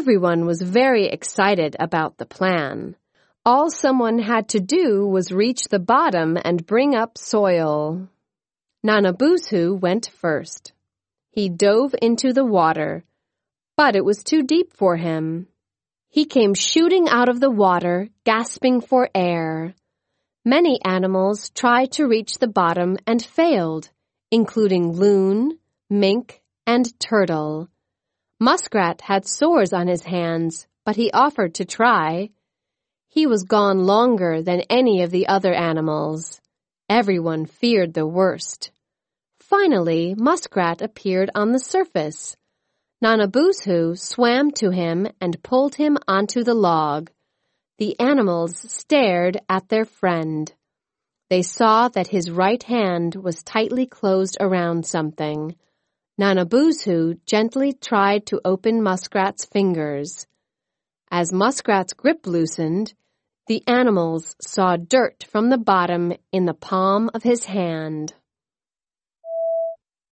Everyone was very excited about the plan. All someone had to do was reach the bottom and bring up soil. Nanabuzu went first. He dove into the water, but it was too deep for him. He came shooting out of the water, gasping for air. Many animals tried to reach the bottom and failed, including loon, mink, and turtle. Muskrat had sores on his hands, but he offered to try. He was gone longer than any of the other animals. Everyone feared the worst. Finally, Muskrat appeared on the surface. Nanabuzu swam to him and pulled him onto the log. The animals stared at their friend. They saw that his right hand was tightly closed around something. Nanabuzu gently tried to open Muskrat's fingers. As Muskrat's grip loosened, the animals saw dirt from the bottom in the palm of his hand.